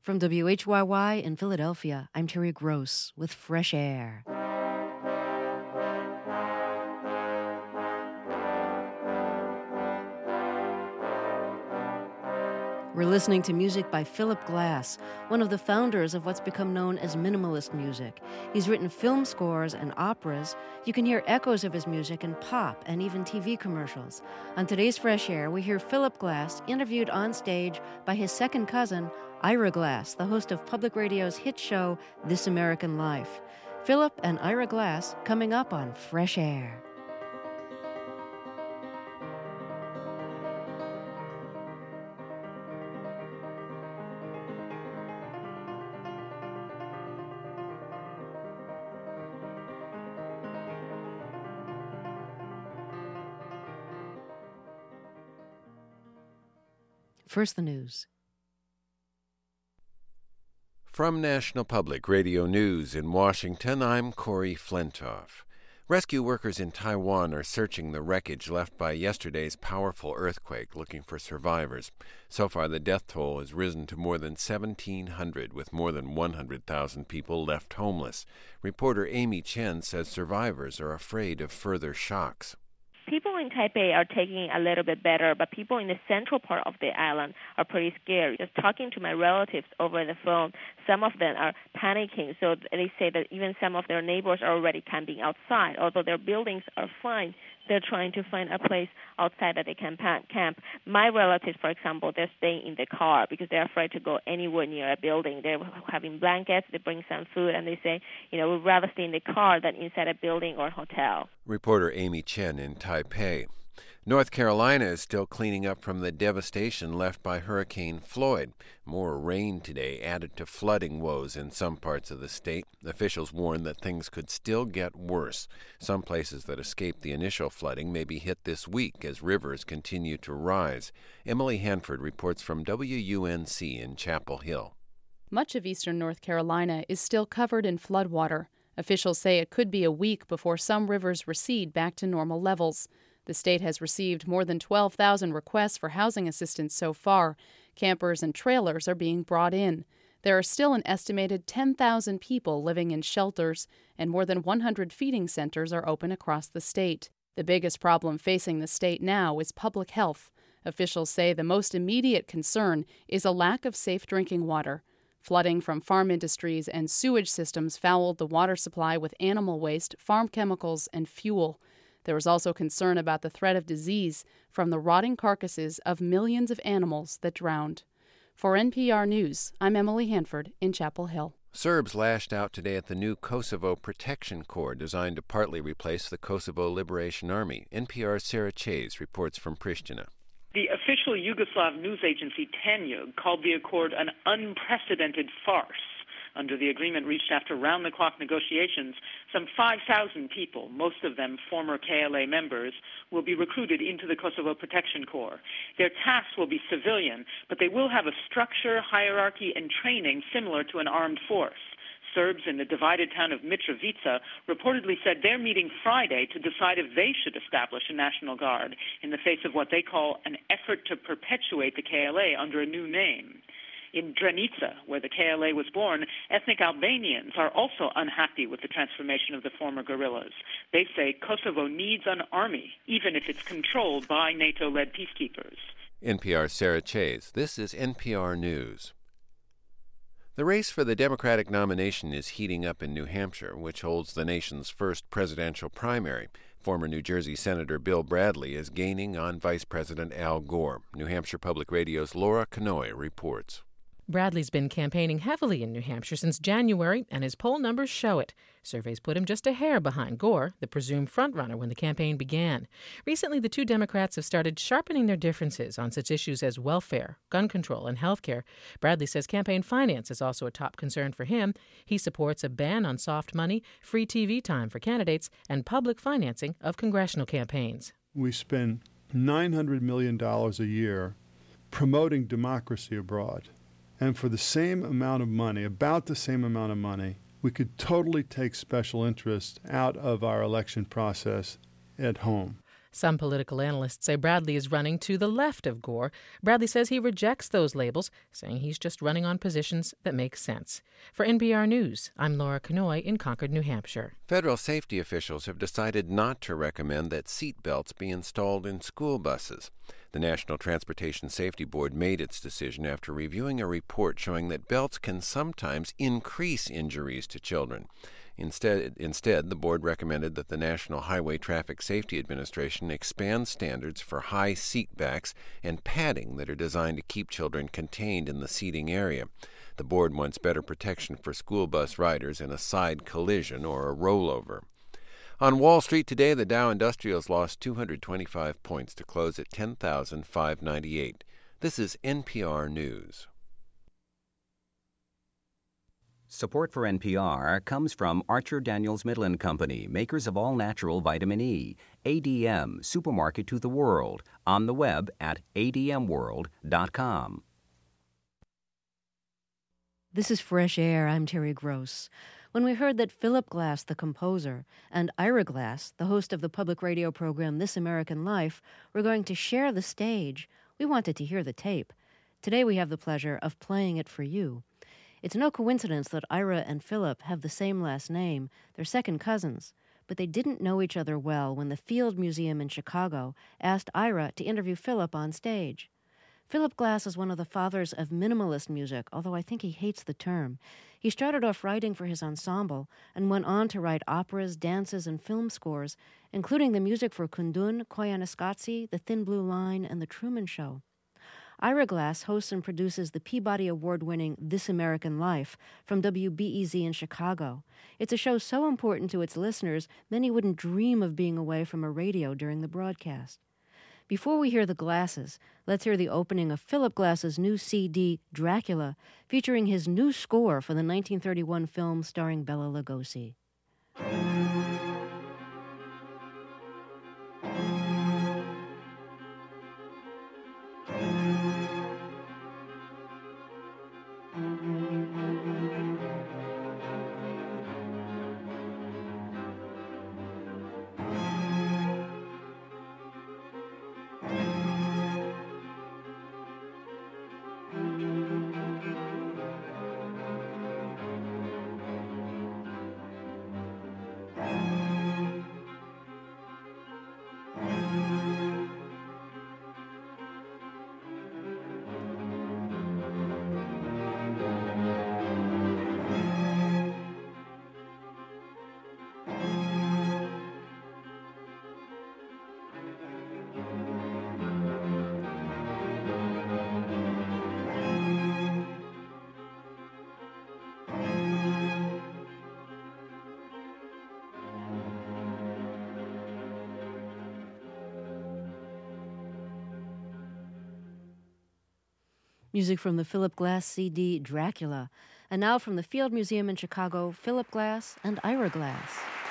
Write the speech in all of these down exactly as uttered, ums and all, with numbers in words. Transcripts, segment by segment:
From W H Y Y in Philadelphia, I'm Terry Gross with Fresh Air. We're listening to music by Philip Glass, one of the founders of what's become known as minimalist music. He's written film scores and operas. You can hear echoes of his music in pop and even T V commercials. On today's Fresh Air, we hear Philip Glass interviewed on stage by his second cousin, Ira Glass, the host of Public Radio's hit show, This American Life. Philip and Ira Glass coming up on Fresh Air. First, the news. From National Public Radio News in Washington, I'm Corey Flintoff. Rescue workers in Taiwan are searching the wreckage left by yesterday's powerful earthquake, looking for survivors. So far, the death toll has risen to more than seventeen hundred, with more than one hundred thousand people left homeless. Reporter Amy Chen says survivors are afraid of further shocks. People in Taipei are taking it a little bit better, but people in the central part of the island are pretty scared. Just talking to my relatives over the phone, some of them are panicking. So they say that even some of their neighbors are already camping outside. Although their buildings are fine, they're trying to find a place outside that they can camp. My relatives, for example, they're staying in the car because they're afraid to go anywhere near a building. They're having blankets, they bring some food, and they say, you know, we'd rather stay in the car than inside a building or hotel. Reporter Amy Chen in Taipei. North Carolina is still cleaning up from the devastation left by Hurricane Floyd. More rain today added to flooding woes in some parts of the state. Officials warn that things could still get worse. Some places that escaped the initial flooding may be hit this week as rivers continue to rise. Emily Hanford reports from W U N C in Chapel Hill. Much of eastern North Carolina is still covered in floodwater. Officials say it could be a week before some rivers recede back to normal levels. The state has received more than twelve thousand requests for housing assistance so far. Campers and trailers are being brought in. There are still an estimated ten thousand people living in shelters, and more than one hundred feeding centers are open across the state. The biggest problem facing the state now is public health. Officials say the most immediate concern is a lack of safe drinking water. Flooding from farm industries and sewage systems fouled the water supply with animal waste, farm chemicals, and fuel. There is also concern about the threat of disease from the rotting carcasses of millions of animals that drowned. For N P R News, I'm Emily Hanford in Chapel Hill. Serbs lashed out today at the new Kosovo Protection Corps designed to partly replace the Kosovo Liberation Army. N P R's Sarah Chase reports from Pristina. The official Yugoslav news agency Tanjug called the accord an unprecedented farce. Under the agreement reached after round-the-clock negotiations, some five thousand people, most of them former K L A members, will be recruited into the Kosovo Protection Corps. Their tasks will be civilian, but they will have a structure, hierarchy, and training similar to an armed force. Serbs in the divided town of Mitrovica reportedly said they're meeting Friday to decide if they should establish a National Guard in the face of what they call an effort to perpetuate the K L A under a new name. In Drenica, where the K L A was born, ethnic Albanians are also unhappy with the transformation of the former guerrillas. They say Kosovo needs an army, even if it's controlled by NATO-led peacekeepers. N P R's Sarah Chase. This is N P R News. The race for the Democratic nomination is heating up in New Hampshire, which holds the nation's first presidential primary. Former New Jersey Senator Bill Bradley is gaining on Vice President Al Gore. New Hampshire Public Radio's Laura Canoy reports. Bradley's been campaigning heavily in New Hampshire since January, and his poll numbers show it. Surveys put him just a hair behind Gore, the presumed frontrunner when the campaign began. Recently, the two Democrats have started sharpening their differences on such issues as welfare, gun control, and health care. Bradley says campaign finance is also a top concern for him. He supports a ban on soft money, free T V time for candidates, and public financing of congressional campaigns. We spend nine hundred million dollars a year promoting democracy abroad. And for the same amount of money, about the same amount of money, we could totally take special interest out of our election process at home. Some political analysts say Bradley is running to the left of Gore. Bradley says he rejects those labels, saying he's just running on positions that make sense. For N P R News, I'm Laura Kanoy in Concord, New Hampshire. Federal safety officials have decided not to recommend that seat belts be installed in school buses. The National Transportation Safety Board made its decision after reviewing a report showing that belts can sometimes increase injuries to children. Instead, instead, the board recommended that the National Highway Traffic Safety Administration expand standards for high seat backs and padding that are designed to keep children contained in the seating area. The board wants better protection for school bus riders in a side collision or a rollover. On Wall Street today, the Dow Industrials lost two hundred twenty-five points to close at ten thousand five hundred ninety-eight. This is N P R News. Support for N P R comes from Archer Daniels Midland Company, makers of all-natural vitamin E. A D M, supermarket to the world, on the web at a d m world dot com. This is Fresh Air. I'm Terry Gross. When we heard that Philip Glass, the composer, and Ira Glass, the host of the public radio program This American Life, were going to share the stage, we wanted to hear the tape. Today we have the pleasure of playing it for you. It's no coincidence that Ira and Philip have the same last name. They're second cousins, but they didn't know each other well when the Field Museum in Chicago asked Ira to interview Philip on stage. Philip Glass is one of the fathers of minimalist music, although I think he hates the term. He started off writing for his ensemble and went on to write operas, dances, and film scores, including the music for Kundun, Koyaanisqatsi, The Thin Blue Line, and The Truman Show. Ira Glass hosts and produces the Peabody Award-winning This American Life from W B E Z in Chicago. It's a show so important to its listeners, many wouldn't dream of being away from a radio during the broadcast. Before we hear the Glasses, let's hear the opening of Philip Glass's new C D, Dracula, featuring his new score for the nineteen thirty-one film starring Bela Lugosi. Music from the Philip Glass C D, Dracula. And now from the Field Museum in Chicago, Philip Glass and Ira Glass.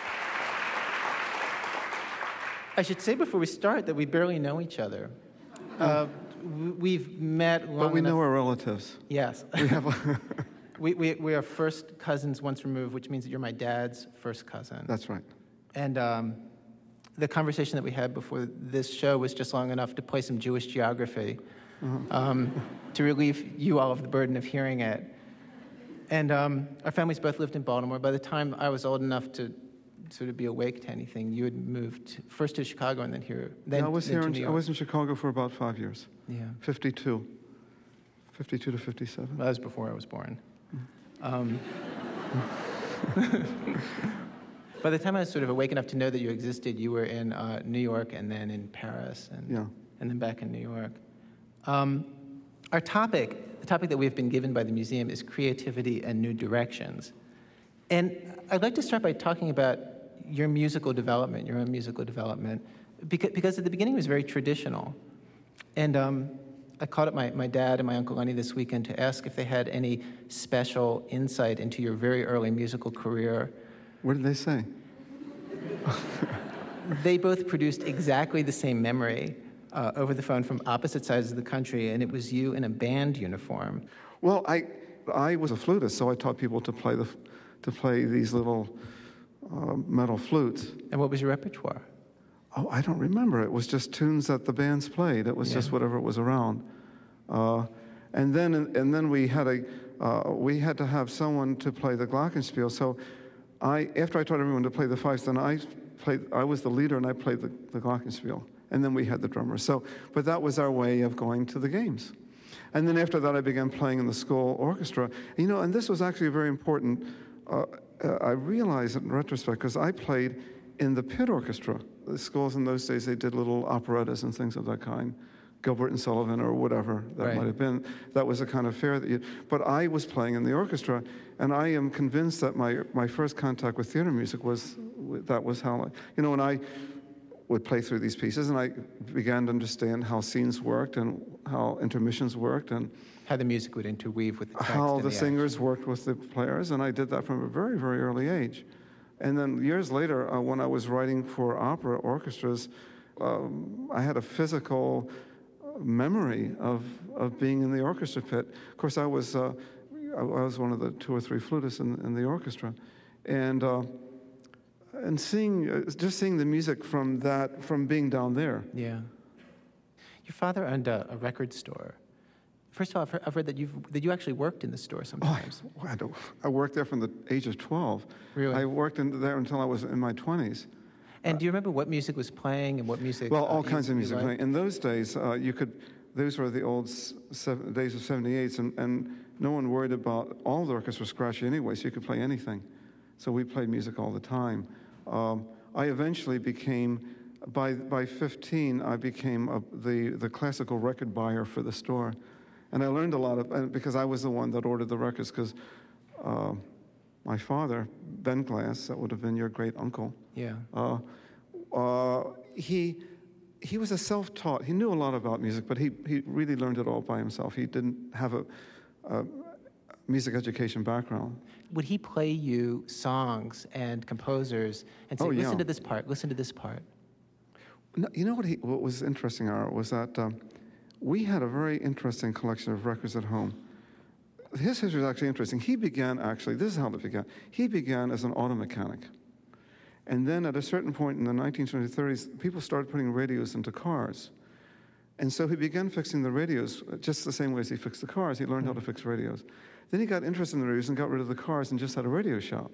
I should say before we start that we barely know each other. Uh, we've met long But we enough. know our relatives. Yes. We have a we, we, we are first cousins once removed, which means that you're my dad's first cousin. That's right. And um, the conversation that we had before this show was just long enough to play some Jewish geography. Uh-huh. Um, to relieve you all of the burden of hearing it. And um, our families both lived in Baltimore. By the time I was old enough to sort of be awake to anything, you had moved first to Chicago and then here. Then, yeah, I was then here. to In, New I York. was in Chicago for about five years. Yeah. fifty-two. fifty-two to fifty-seven. That was before I was born. Um, by the time I was sort of awake enough to know that you existed, you were in uh, New York and then in Paris and Yeah. and then back in New York. Um, our topic, the topic that we've been given by the museum, is creativity and new directions. And I'd like to start by talking about your musical development, your own musical development, because, because at the beginning it was very traditional. And um, I called up my, my dad and my Uncle Lenny this weekend to ask if they had any special insight into your very early musical career. What did they say? They both produced exactly the same memory uh, over the phone from opposite sides of the country, and it was you in a band uniform. Well, I I was a flutist, so I taught people to play the to play these little uh, metal flutes. And what was your repertoire? oh, I don't remember. It was just tunes that the bands played. It was yeah. just whatever was around. Uh, and then and then we had a uh, we had to have someone to play the glockenspiel. So I after I taught everyone to play the fifes, then I played. I was the leader and I played the, the glockenspiel. And then we had the drummer. So, but that was our way of going to the games. And then after that, I began playing in the school orchestra. You know, and this was actually very important. Uh, uh, I realize it in retrospect because I played in the pit orchestra. The schools in those days, they did little operettas and things of that kind, Gilbert and Sullivan or whatever that right. might have been. That was a kind of fare that you. But I was playing in the orchestra, and I am convinced that my my first contact with theater music was that was how I, you know, when I would play through these pieces, and I began to understand how scenes worked and how intermissions worked, and how the music would interweave with the text how and the, the singers action. worked with the players, and I did that from a very, very early age. And then years later, uh, when I was writing for opera orchestras, um, I had a physical memory of of being in the orchestra pit. Of course, I was uh, I was one of the two or three flutists in, in the orchestra, and. Uh, And seeing, uh, just seeing the music from that, from being down there. Yeah. Your father owned a, a record store. First of all, I've heard, I've read that you've that you actually worked in the store sometimes. Oh, I, I, don't, I worked there from the age of twelve. Really? I worked in there until I was in my twenties. And uh, do you remember what music was playing and what music? Well, all uh, kinds you, of music. playing. In those days, uh, you could. Those were the old seven, days of seventy-eights, and, and no one worried about all the orchestras were scratchy anyway, so you could play anything. So we played music all the time. Um, I eventually became, by by fifteen, I became a, the the classical record buyer for the store, and I learned a lot of and because I was the one that ordered the records. Because uh, my father, Ben Glass, that would have been your great uncle. Yeah. Uh, uh, he he was a self-taught. He knew a lot about music, but he he really learned it all by himself. He didn't have a, a music education background. Would he play you songs and composers and say, oh, yeah. listen to this part, listen to this part? No, you know what, he, what was interesting, Ira, was that um, we had a very interesting collection of records at home. His history is actually interesting. He began, actually, this is how it began. He began as an auto mechanic. And then at a certain point in the nineteen twenties, thirties, people started putting radios into cars. And so he began fixing the radios just the same way as he fixed the cars. He learned mm-hmm. how to fix radios. Then he got interested in the radios and got rid of the cars and just had a radio shop.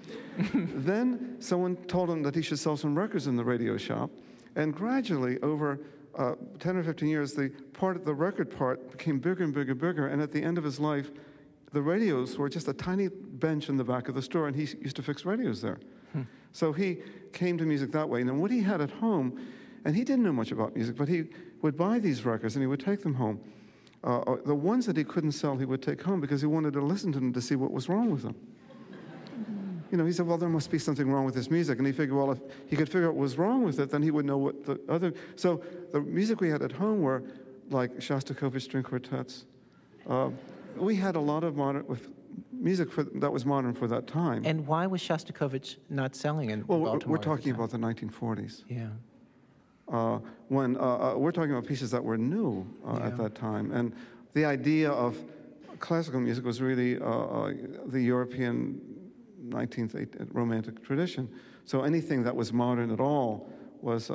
Then someone told him that he should sell some records in the radio shop. And gradually, over uh, ten or fifteen years, the part, the record part became bigger and bigger and bigger. And at the end of his life, the radios were just a tiny bench in the back of the store, and he used to fix radios there. Hmm. So he came to music that way. And what he had at home, and he didn't know much about music, but he would buy these records and he would take them home. Uh, the ones that he couldn't sell, he would take home because he wanted to listen to them to see what was wrong with them. Mm-hmm. You know, he said, well, there must be something wrong with this music. And he figured, well, if he could figure out what was wrong with it, then he would know what the other... So the music we had at home were like Shostakovich string quartets. Uh, we had a lot of modern with music for, that was modern for that time. And why was Shostakovich not selling in well, Baltimore? We're talking about the nineteen forties. Yeah. Uh, when uh, uh, we're talking about pieces that were new uh, yeah. at that time, and the idea of classical music was really uh, uh, the European nineteenth Romantic tradition. So anything that was modern at all was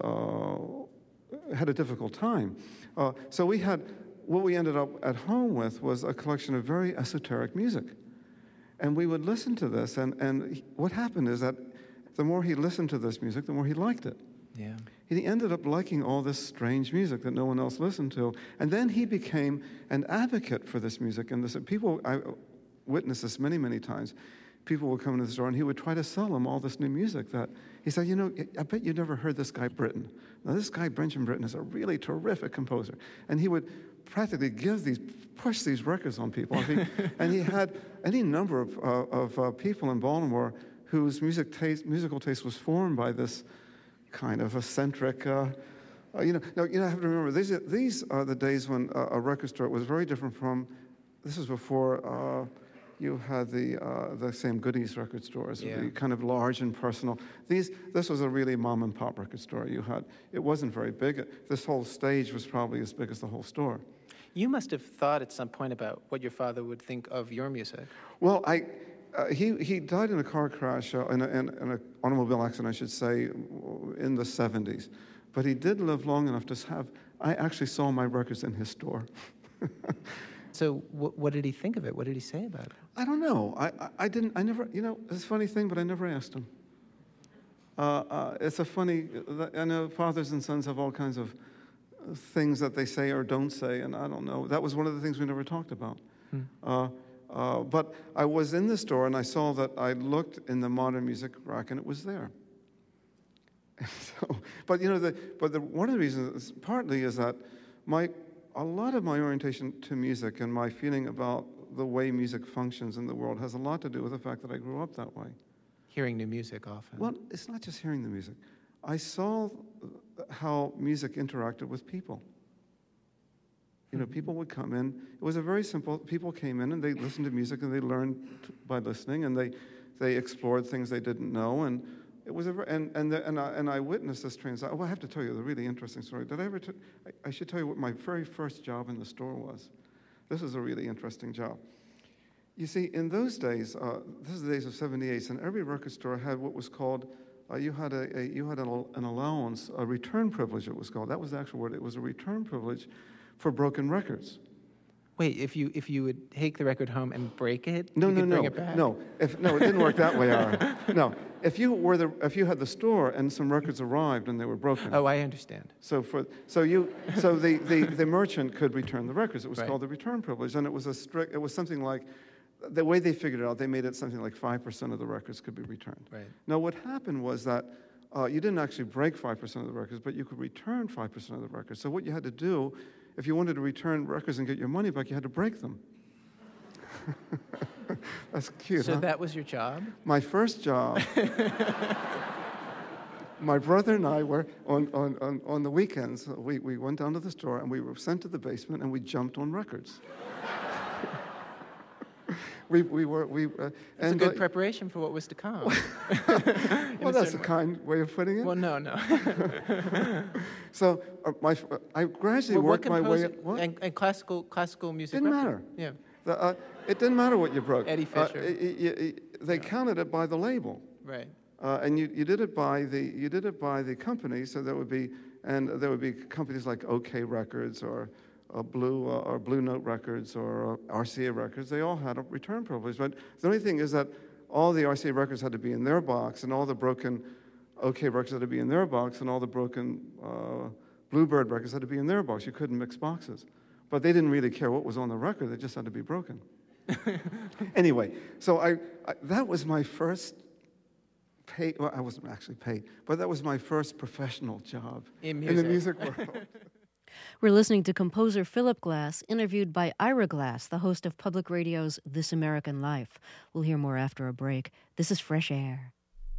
uh, had a difficult time. Uh, so we had what we ended up at home with was a collection of very esoteric music, and we would listen to this. And and he, what happened is that the more he listened to this music, the more he liked it. Yeah. He ended up liking all this strange music that no one else listened to. And then he became an advocate for this music. And this, people, I witnessed this many, many times. People would come into the store and he would try to sell them all this new music that he said, you know, I bet you never heard this guy Britten. Now this guy, Benjamin Britten, is a really terrific composer. And he would practically give these, push these records on people. And he, and he had any number of, uh, of uh, people in Baltimore whose music taste, musical taste was formed by this kind of eccentric, uh, uh, you know. Now you know, I have to remember these. Are, these are the days when uh, a record store was very different from. This was before uh, you had the uh, the same goodies record stores, yeah. the kind of large and personal. These. This was a really mom and pop record store. You had. It wasn't very big. This whole stage was probably as big as the whole store. You must have thought at some point about what your father would think of your music. Well, I. uh, he, he died in a car crash, uh, in, a, in, in an automobile accident, I should say, in the seventies. But he did live long enough to have, I actually saw my records in his store. So w- what did he think of it? What did he say about it? I don't know. I, I, I didn't, I never, you know, it's a funny thing, but I never asked him. Uh, uh, it's a funny, I know fathers and sons have all kinds of things that they say or don't say, and I don't know. That was one of the things we never talked about. Hmm. Uh, uh, but I was in the store, and I saw that I looked in the modern music rack, and it was there. So, but you know, the, but the, one of the reasons, partly, is that my a lot of my orientation to music and my feeling about the way music functions in the world has a lot to do with the fact that I grew up that way. Hearing new music often. Well, it's not just hearing the music. I saw how music interacted with people. You know, people would come in. It was a very simple. People came in and they listened to music and they learned by listening, and they they explored things they didn't know, and it was a and and the, and I and I witnessed this transition. Oh, I have to tell you the really interesting story. Did I ever? T- I, I should tell you what my very first job in the store was. This is a really interesting job. You see, in those days, uh, this is the days of seventy-eight, and every record store had what was called. Uh, you had a, a you had an, an allowance, a return privilege. It was called. That was the actual word. It was a return privilege for broken records. Wait, if you if you would take the record home and break it, no, you no, could no, bring it back? no. If no, it didn't work that way, Aaron. No, if you were the if you had the store and some records arrived and they were broken. Oh, I understand. So for so you so the, the, the merchant could return the records. It was right. called the return privilege, and it was a strict. It was something like. The way they figured it out, they made it something like five percent of the records could be returned. Right. Now, what happened was that uh, you didn't actually break five percent of the records, but you could return five percent of the records. So what you had to do, if you wanted to return records and get your money back, you had to break them. That's cute, So huh? that was your job? My first job, my brother and I were, on, on, on, on the weekends, we, we went down to the store and we were sent to the basement and we jumped on records. We we were we. Uh, It's and a good uh, preparation for what was to come. Well, that's a kind way of putting it. Well, no, no. So uh, my uh, I gradually well, worked my way. What? And, and classical classical music. Didn't record. matter. Yeah. The, uh, it didn't matter what you broke. Eddie Fisher. Uh, it, it, it, they yeah. counted it by the label. Right. Uh, and you, you did it by the you did it by the company. So there would be and there would be companies like OK Records or. Uh, Blue uh, or Blue Note Records or uh, R C A Records, they all had a return privilege. But the only thing is that all the R C A records had to be in their box, and all the broken OK records had to be in their box, and all the broken uh, Bluebird records had to be in their box. You couldn't mix boxes. But they didn't really care what was on the record, they just had to be broken. Anyway, so I, I that was my first paid, well, I wasn't actually paid, but that was my first professional job in, in the music world. We're listening to composer Philip Glass, interviewed by Ira Glass, the host of Public Radio's This American Life. We'll hear more after a break. This is Fresh Air.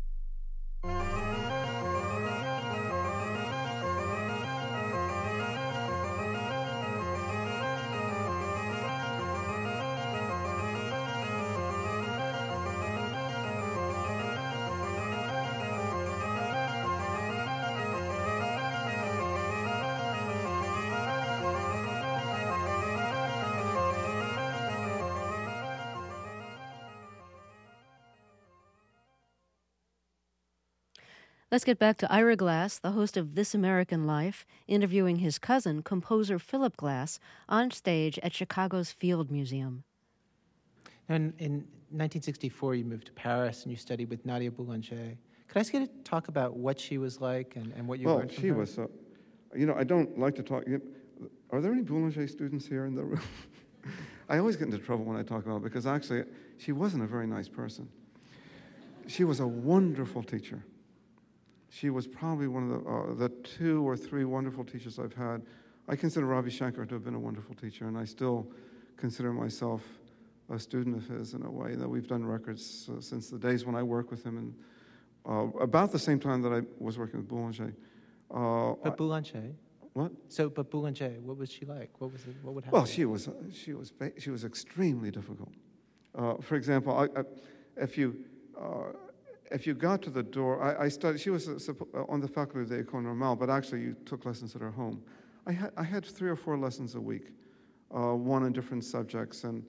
Let's get back to Ira Glass, the host of This American Life, interviewing his cousin, composer Philip Glass, on stage at Chicago's Field Museum. And in nineteen sixty-four, you moved to Paris and you studied with Nadia Boulanger. Could I ask you to talk about what she was like and, and what you well, learned from she her? was, uh, you know, I don't like to talk. You know, are there any Boulanger students here in the room? I always get into trouble when I talk about it because actually she wasn't a very nice person. She was a wonderful teacher. She was probably one of the, uh, the two or three wonderful teachers I've had. I consider Ravi Shankar to have been a wonderful teacher, and I still consider myself a student of his in a way that we've done records uh, since the days when I worked with him, and uh, about the same time that I was working with Boulanger. Uh, but Boulanger? What? So, but Boulanger, what was she like? What was it, what would happen? Well, she was uh, she was she was extremely difficult. Uh, for example, I, I, if you uh, if you got to the door, I, I studied. She was uh, on the faculty of the École Normale, but actually, you took lessons at her home. I had I had three or four lessons a week, uh, one on different subjects, and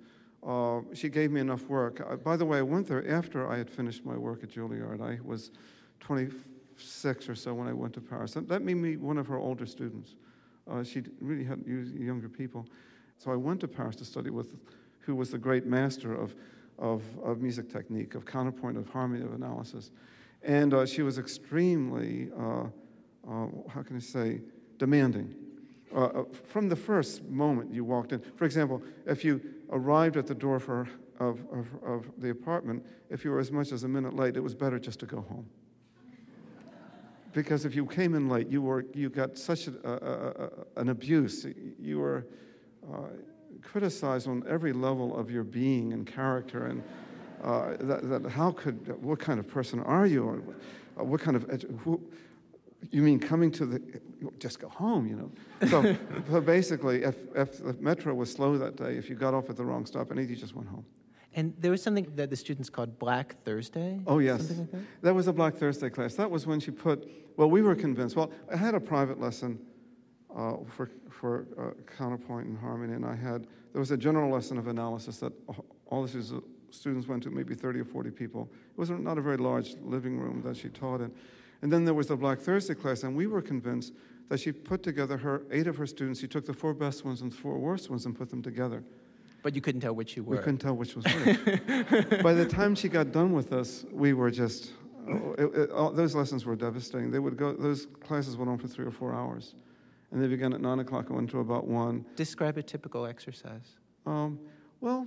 uh, she gave me enough work. Uh, by the way, I went there after I had finished my work at Juilliard. I was twenty-six or so when I went to Paris. That, that made me one of her older students. Uh, she really had used younger people. So I went to Paris to study with who was the great master of, of, of music technique, of counterpoint, of harmony, of analysis. And uh, she was extremely, uh, uh, how can I say, demanding. Uh, from the first moment you walked in. For example, if you arrived at the door for, of, of, of the apartment, if you were as much as a minute late, it was better just to go home. Because if you came in late, you were you got such a, a, a, an abuse. You were uh, criticized on every level of your being and character, and uh, that, that how could, what kind of person are you? Or what kind of, who, you mean coming to the, just go home, you know? So, so basically, if, if the metro was slow that day, if you got off at the wrong stop, and you just went home. And there was something that the students called Black Thursday? Oh, yes. Something like that? That was a Black Thursday class. That was when she put, well, we were convinced. Well, I had a private lesson uh, for, for uh, counterpoint and harmony, and I had, there was a general lesson of analysis that all the students went to, maybe thirty or forty people. It was not a very large living room that she taught in. And then there was the Black Thursday class, and we were convinced that she put together her, eight of her students, she took the four best ones and the four worst ones and put them together. But you couldn't tell which you were. We couldn't tell which was which. By the time she got done with us, we were just, oh, it, it, all, those lessons were devastating. They would go, those classes went on for three or four hours. And they began at nine o'clock and went to about one. Describe a typical exercise. Um, well,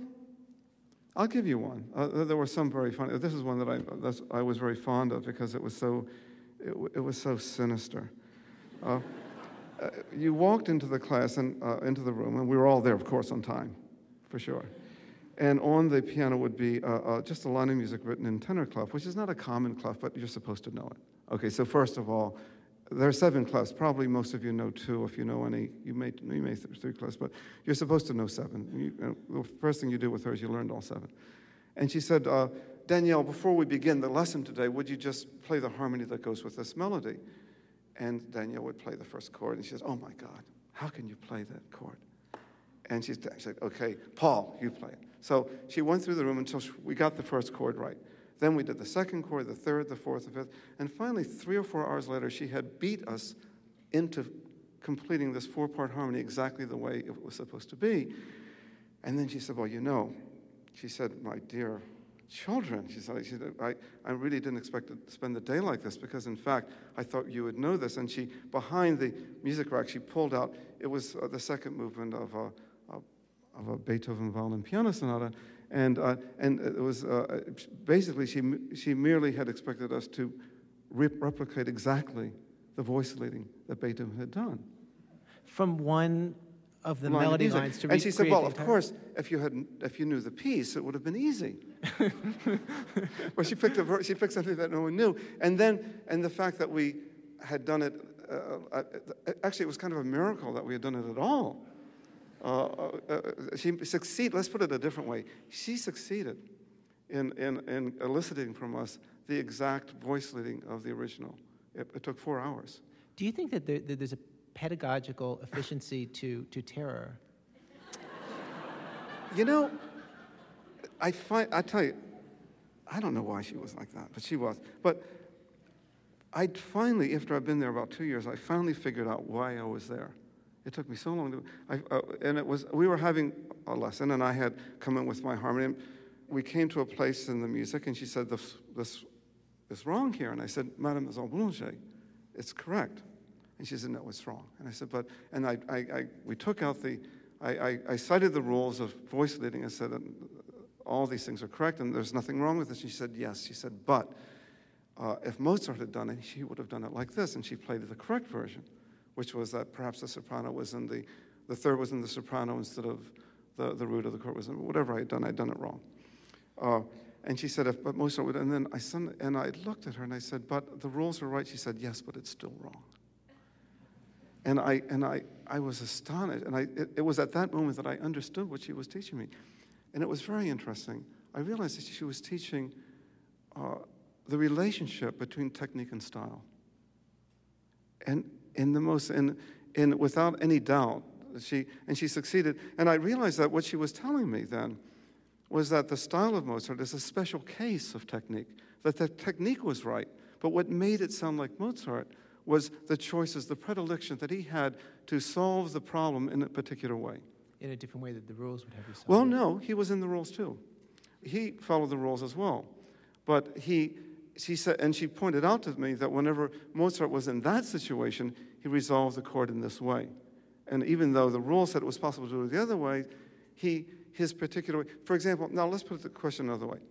I'll give you one. Uh, there were some very funny, this is one that I, that's, I was very fond of because it was so, it, it was so sinister. Uh, uh, you walked into the class and uh, into the room, and we were all there, of course, on time. For sure. And on the piano would be uh, uh, just a line of music written in tenor clef, which is not a common clef, but you're supposed to know it. Okay, so first of all, there are seven clefs. Probably most of you know two. If you know any, you may you may three clefs, but you're supposed to know seven. You, uh, the first thing you do with her is you learned all seven. And she said, uh, Danielle, before we begin the lesson today, would you just play the harmony that goes with this melody? And Danielle would play the first chord, and she says, oh my God, how can you play that chord? And she said, okay, Paul, you play it. So she went through the room until we got the first chord right. Then we did the second chord, the third, the fourth, the fifth. And finally, three or four hours later, she had beat us into completing this four-part harmony exactly the way it was supposed to be. And then she said, well, you know, she said, my dear children, she said, she said I, I really didn't expect to spend the day like this because, in fact, I thought you would know this. And she, behind the music rack, she pulled out, it was uh, the second movement of a, of a Beethoven violin piano sonata, and uh, and it was uh, basically she she merely had expected us to re- replicate exactly the voice leading that Beethoven had done. From one of the Line melody of lines to and she said, "Well, of entire... course, if you had if you knew the piece, it would have been easy." Well, she picked a she picked something that no one knew, and then and the fact that we had done it, uh, uh, actually, it was kind of a miracle that we had done it at all. Uh, uh, she succeeded, let's put it a different way. She succeeded in, in, in eliciting from us the exact voice leading of the original. It, it took four hours. Do you think that, there, that there's a pedagogical efficiency to, to terror? You know, I find, I tell you, I don't know why she was like that, but she was. But I finally, after I've been there about two years, I finally figured out why I was there. It took me so long to, I, uh, and it was, we were having a lesson, and I had come in with my harmony. We came to a place in the music, and she said, this, this is wrong here. And I said, Mademoiselle Boulanger, it's correct. And she said, no, it's wrong. And I said, but, and I, I, I we took out the, I, I, I cited the rules of voice leading. I said, all these things are correct, and there's nothing wrong with this. She said, yes. She said, but uh, if Mozart had done it, she would have done it like this, and she played the correct version, which was that perhaps the soprano was in the, the third was in the soprano instead of the, the root of the chord was in, whatever I had done, I'd done it wrong. Uh, and she said, if, but Mozart would, and then I, sent, and I looked at her and I said, but the rules are right. She said, yes, but it's still wrong. And I, and I, I was astonished, and I, it, it was at that moment that I understood what she was teaching me. And it was very interesting. I realized that she was teaching uh, the relationship between technique and style. And in the most, in, in without any doubt, she and she succeeded. And I realized that what she was telling me then was that the style of Mozart is a special case of technique, that the technique was right, but what made it sound like Mozart was the choices, the predilection that he had to solve the problem in a particular way. In a different way that the rules would have you solve Well, it. no, he was in the rules too. He followed the rules as well. But he, she said, and she pointed out to me that whenever Mozart was in that situation, he resolved the chord in this way. And even though the rule said it was possible to do it the other way, he, his particular way, for example, now let's put the question another way.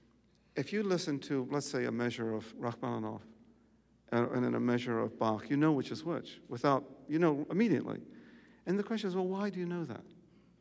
If you listen to, let's say, a measure of Rachmaninoff and, and then a measure of Bach, you know which is which, without, you know, immediately. And the question is, well, why do you know that?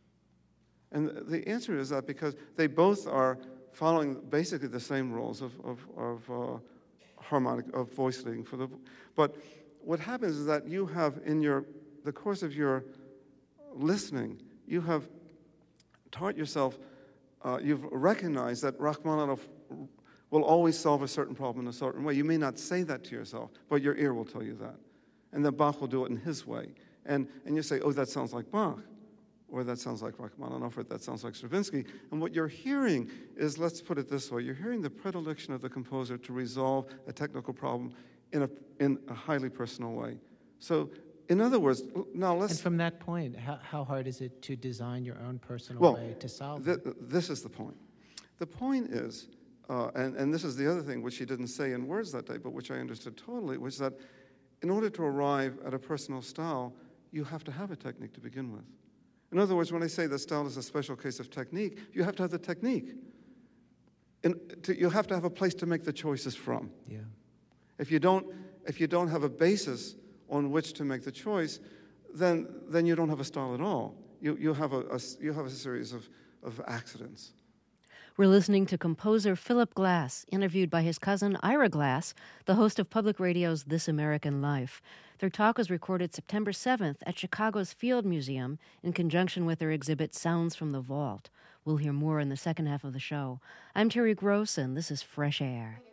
And the answer is that because they both are following basically the same rules of, of, of uh, harmonic, of voice leading for the, but what happens is that you have in your, the course of your listening, you have taught yourself, uh, you've recognized that Rachmaninoff will always solve a certain problem in a certain way. You may not say that to yourself, but your ear will tell you that. And then Bach will do it in his way. And, and you say, oh, that sounds like Bach, or that sounds like Rachmaninoff, or that sounds like Stravinsky. And what you're hearing is, let's put it this way, you're hearing the predilection of the composer to resolve a technical problem in a, in a highly personal way. So, in other words, now let's... And from that point, how, how hard is it to design your own personal well, way to solve th- it? This is the point. The point is, uh, and, and this is the other thing which she didn't say in words that day, but which I understood totally, was that in order to arrive at a personal style, you have to have a technique to begin with. In other words, when I say that style is a special case of technique, you have to have the technique. And to, you have to have a place to make the choices from. Yeah. If you don't, if you don't have a basis on which to make the choice, then then you don't have a style at all. You you have a, a you have a series of, of accidents. We're listening to composer Philip Glass, interviewed by his cousin Ira Glass, the host of Public Radio's This American Life. Their talk was recorded September seventh at Chicago's Field Museum in conjunction with their exhibit Sounds from the Vault. We'll hear more in the second half of the show. I'm Terry Gross, and this is Fresh Air.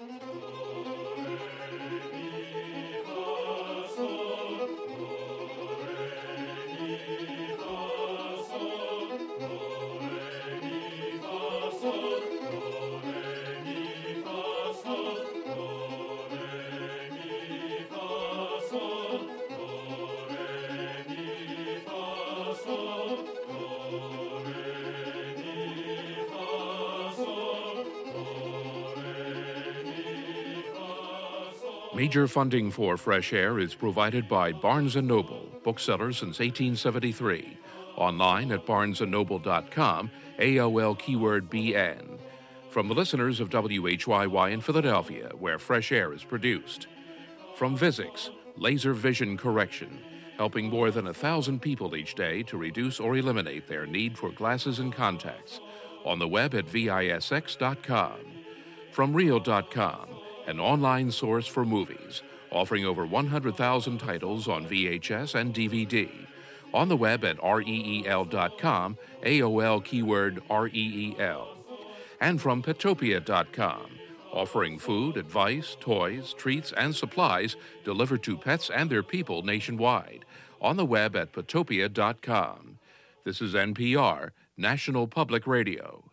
Major funding for Fresh Air is provided by Barnes and Noble, bookseller since eighteen seventy-three. Online at barnes and noble dot com, A O L keyword B N. From the listeners of W H Y Y in Philadelphia, where Fresh Air is produced. From Visix, laser vision correction, helping more than a thousand people each day to reduce or eliminate their need for glasses and contacts. On the web at visx dot com. From reel dot com, an online source for movies, offering over one hundred thousand titles on V H S and D V D. On the web at reel dot com, A O L keyword R E E L. And from petopia dot com, offering food, advice, toys, treats, and supplies delivered to pets and their people nationwide. On the web at petopia dot com. This is N P R, National Public Radio.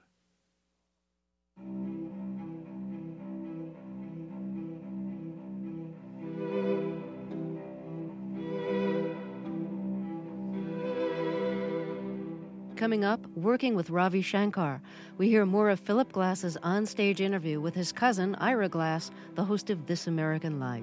Coming up, Working with Ravi Shankar. We hear more of Philip Glass's on-stage interview with his cousin, Ira Glass, the host of This American Life.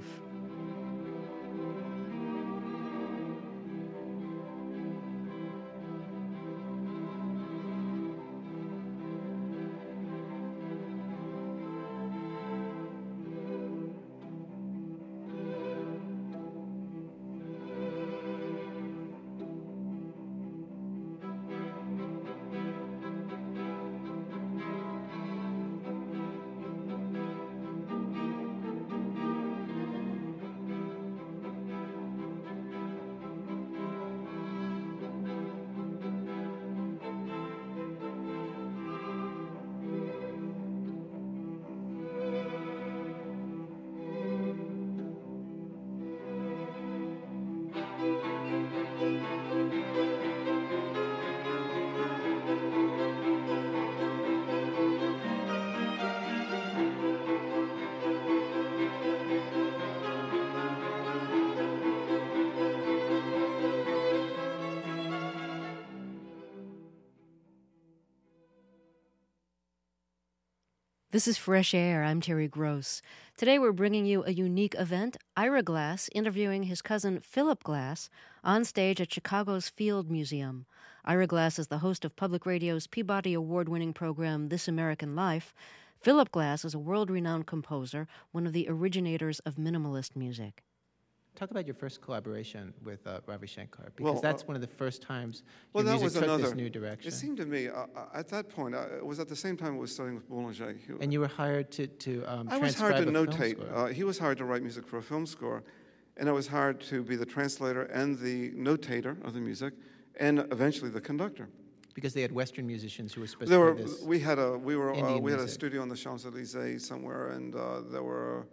This is Fresh Air. I'm Terry Gross. Today we're bringing you a unique event, Ira Glass interviewing his cousin Philip Glass on stage at Chicago's Field Museum. Ira Glass is the host of Public Radio's Peabody Award-winning program This American Life. Philip Glass is a world-renowned composer, one of the originators of minimalist music. Talk about your first collaboration with uh, Ravi Shankar, because Well, that's uh, one of the first times Well, your that music was took another. this new direction. It seemed to me, uh, at that point, I, it was at the same time I was studying with Boulanger. He, And you were hired to, to um, I was hired transcribe to a film notate. score. Uh, he was hired to write music for a film score, and I was hired to be the translator and the notator of the music, and eventually the conductor. Because they had Western musicians who were supposed There to were, play this. we had a we were uh, Indian we had a music. studio on the Champs-Élysées somewhere, and uh, there were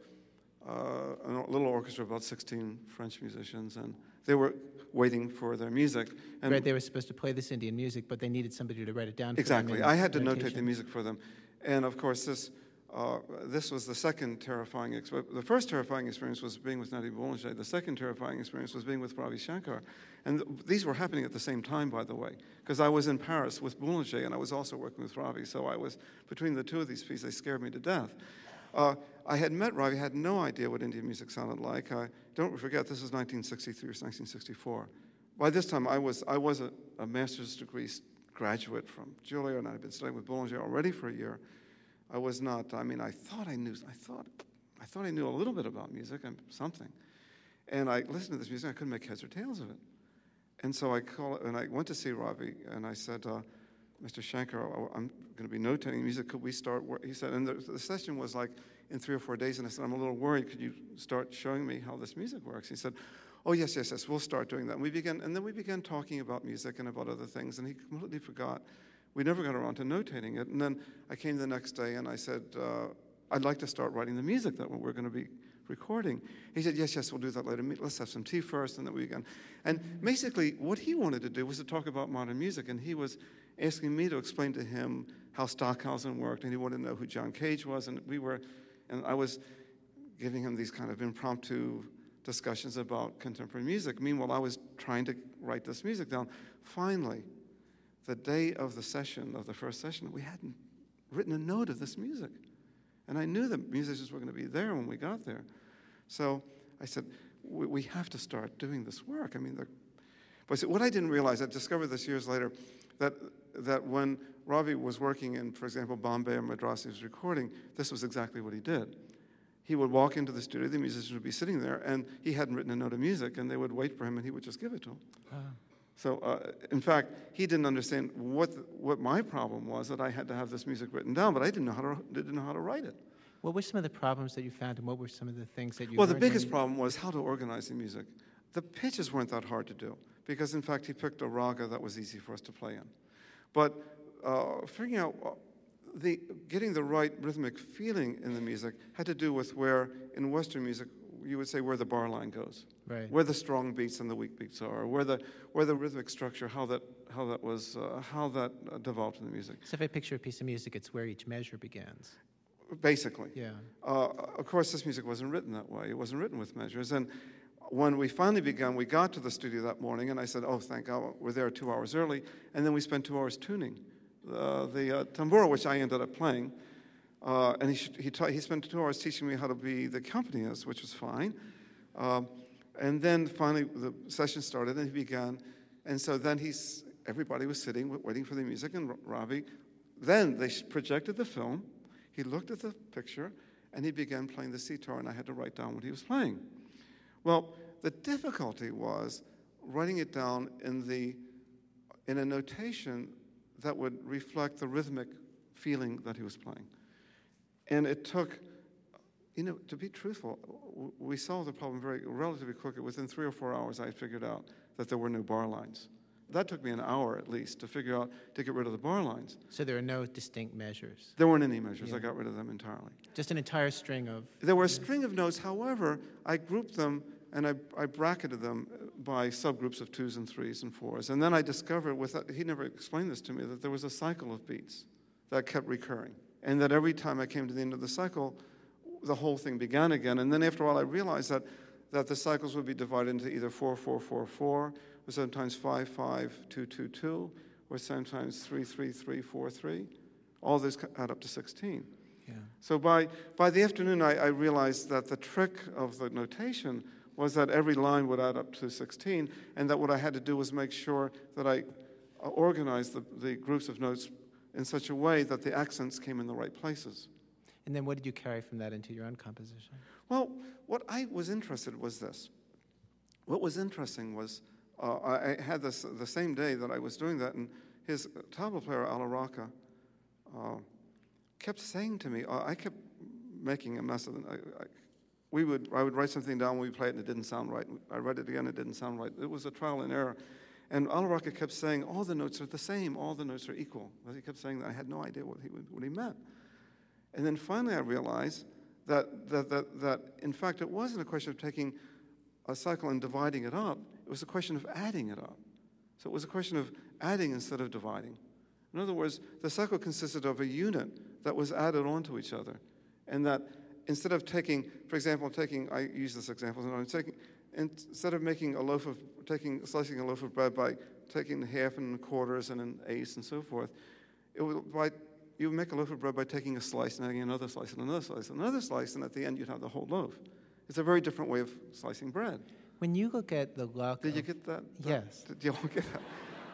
uh, a little orchestra of about sixteen French musicians, and they were waiting for their music. And Right, they were supposed to play this Indian music, but they needed somebody to write it down for exactly, them in I had to notate notation. the music for them, and of course this. Uh, this was the second terrifying experience. The first terrifying experience was being with Nathalie Boulanger. The second terrifying experience was being with Ravi Shankar. And th- these were happening at the same time, by the way, because I was in Paris with Boulanger, and I was also working with Ravi. So I was, between the two of these pieces, they scared me to death. Uh, I had met Ravi, had no idea what Indian music sounded like. I, don't forget, this was nineteen sixty-three or nineteen sixty-four. By this time, I was, I was a, a master's degree graduate from Juilliard, and I had been studying with Boulanger already for a year. I was not, I mean, I thought I knew, I thought, I thought I knew a little bit about music, and something. And I listened to this music, I couldn't make heads or tails of it. And so I called, and I went to see Ravi, and I said, uh, Mister Shankar, I'm going to be notating music, could we start, work? He said, and the, the session was like in three or four days, and I said, I'm a little worried, could you start showing me how this music works? He said, oh, yes, yes, yes, we'll start doing that. And we began, and then we began talking about music and about other things, and he completely forgot. We never got around to notating it. And then I came the next day and I said, uh, I'd like to start writing the music that we're going to be recording. He said, yes, yes, we'll do that later. Let's have some tea first, and then we began. And basically, what he wanted to do was to talk about modern music, and he was asking me to explain to him how Stockhausen worked, and he wanted to know who John Cage was, and we were, and I was giving him these kind of impromptu discussions about contemporary music. Meanwhile, I was trying to write this music down. Finally, the day of the session, of the first session, we hadn't written a note of this music. And I knew the musicians were going to be there when we got there. So I said, we, we have to start doing this work. I mean, but see, what I didn't realize, I discovered this years later, that that when Ravi was working in, for example, Bombay or Madras, he was recording, this was exactly what he did. He would walk into the studio, the musicians would be sitting there, and he hadn't written a note of music, and they would wait for him, and he would just give it to them. Wow. So, uh, in fact, he didn't understand what the, what my problem was, that I had to have this music written down, but I didn't know how to didn't know how to write it. What were some of the problems that you found, and what were some of the things that you Well, the learned when biggest you- problem was how to organize the music. The pitches weren't that hard to do, because, in fact, he picked a raga that was easy for us to play in. But uh, figuring out uh, the getting the right rhythmic feeling in the music had to do with where, in Western music, you would say where the bar line goes. Right. Where the strong beats and the weak beats are, where the where the rhythmic structure, how that how that was uh, how that uh, developed in the music. So if I picture a piece of music, it's where each measure begins. Basically. Yeah. Uh, of course, this music wasn't written that way. It wasn't written with measures. And when we finally began, we got to the studio that morning, and I said, "Oh, thank God, we're there two hours early." And then we spent two hours tuning uh, the uh, tambura, which I ended up playing. Uh, and he sh- he, ta- he spent two hours teaching me how to be the accompanist, which was fine. Um, And then finally the session started and he began. And so then he's, everybody was sitting waiting for the music, and Ravi, then they projected the film, he looked at the picture, and he began playing the sitar, and I had to write down what he was playing. Well, the difficulty was writing it down in the in a notation that would reflect the rhythmic feeling that he was playing. And it took, you know, to be truthful, we solved the problem very relatively quickly. Within three or four hours, I had figured out that there were no bar lines. That took me an hour at least to figure out, to get rid of the bar lines. So there are no distinct measures? There weren't any measures. Yeah. I got rid of them entirely. Just an entire string of... There were a string of notes. However, I grouped them and I, I bracketed them by subgroups of twos and threes and fours. And then I discovered, without, he never explained this to me, that there was a cycle of beats that kept recurring. And that every time I came to the end of the cycle, the whole thing began again. And then after a while, I realized that, that the cycles would be divided into either four, four, four, four, or sometimes five, five, two, two, two, or sometimes three, three, three, four, three. All those add up to sixteen. Yeah. So by, by the afternoon, I, I realized that the trick of the notation was that every line would add up to sixteen, and that what I had to do was make sure that I uh, organized the, the groups of notes in such a way that the accents came in the right places. And then what did you carry from that into your own composition? Well, what I was interested was this. What was interesting was uh, I had this the same day that I was doing that, and his tabla player, Ala Rocca, uh, kept saying to me, uh, I kept making a mess of it. I, I, we would, I would write something down when we played it, and it didn't sound right. I read it again, it didn't sound right. It was a trial and error. And Ala Rocca kept saying, all the notes are the same, all the notes are equal. He kept saying that. I had no idea what he, what he meant. And then finally I realized that, that, that, that, in fact, it wasn't a question of taking a cycle and dividing it up. It was a question of adding it up. So it was a question of adding instead of dividing. In other words, the cycle consisted of a unit that was added onto each other. And that instead of taking, for example, taking, I use this example, I'm taking, instead of making a loaf of, taking, slicing a loaf of bread by taking the half and quarters and an eighth and so forth, it would, by, you would make a loaf of bread by taking a slice and adding another slice and another slice and another slice, and at the end you'd have the whole loaf. It's a very different way of slicing bread. When you look at the luck Did of, you get that? Yes. Did you all get that?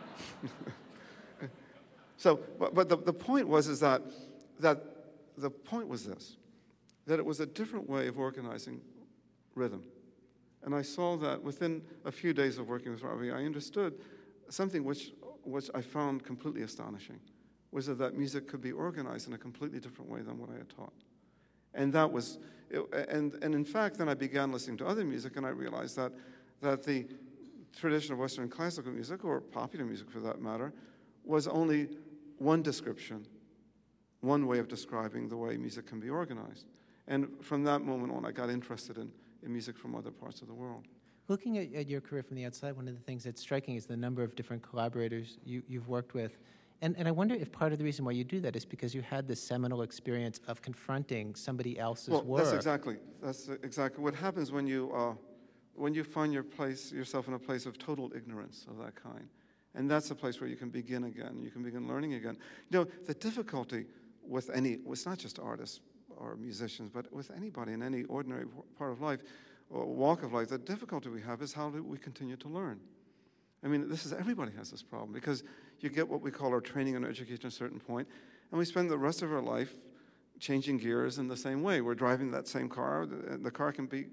So, but, but the, the point was is that, that the point was this, that it was a different way of organizing rhythm. And I saw that within a few days of working with Ravi, I understood something which, which I found completely astonishing, was that, that music could be organized in a completely different way than what I had taught. And that was, it, and, and in fact, then I began listening to other music, and I realized that, that the tradition of Western classical music, or popular music for that matter, was only one description, one way of describing the way music can be organized. And from that moment on, I got interested in, in music from other parts of the world. Looking at, at your career from the outside, one of the things that's striking is the number of different collaborators you, you've worked with. And, and I wonder if part of the reason why you do that is because you had this seminal experience of confronting somebody else's well, work. That's exactly, that's exactly what happens when you, uh, when you find your place, yourself in a place of total ignorance of that kind. And that's a place where you can begin again. You can begin learning again. You know, the difficulty with any, it's not just artists or musicians, but with anybody in any ordinary part of life or walk of life, the difficulty we have is how do we continue to learn? I mean, this is, everybody has this problem because you get what we call our training and education at a certain point, and we spend the rest of our life changing gears in the same way. We're driving that same car. The, the car can be